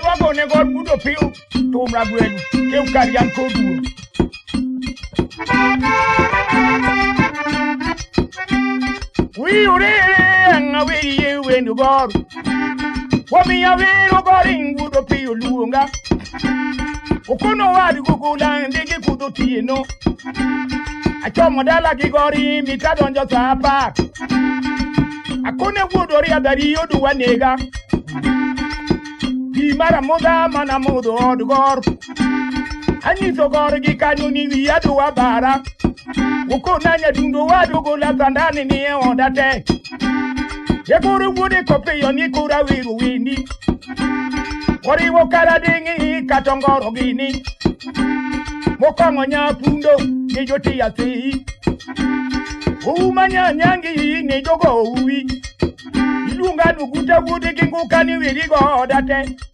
wago ne gor gudo piu tumra gwelu keu karian kodu we ure nga we ye we no gor wami ya we no goring gudo piu luonga okono wadi gugula ndege kudo tieno achomo dala gigori mitadonjo sapa akone wudori adari yodu wanega di mara moda mana modo odgor ani so gor gi kanyu ni wiadu wabara ukona nya dundo wadu gola tandani ni ondate yeguru wude kope yoni kura wiru windi wori wokara dingi katongoro gini mokongo nya pundo ni joti yasi umanya nyangi ni jogo uwi ilunga duguta wude kingu kani wiri godate